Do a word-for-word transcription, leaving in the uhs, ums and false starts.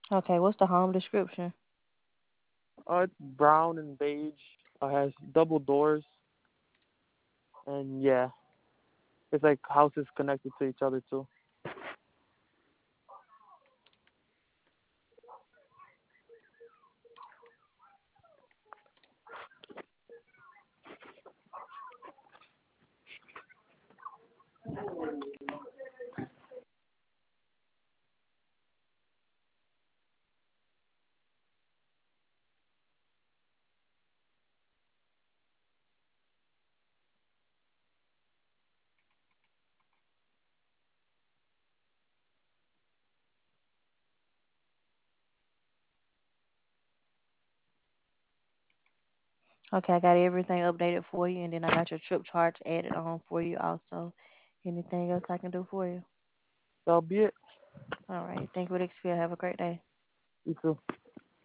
Okay, what's the home description? Uh, it's brown and beige. Uh, has double doors, and yeah, it's like houses connected to each other too. Okay, I got everything updated for you, and then I got your trip charge added on for you also. Anything else I can do for you? That'll be it. All right. Thank you for the experience. Have a great day. You too.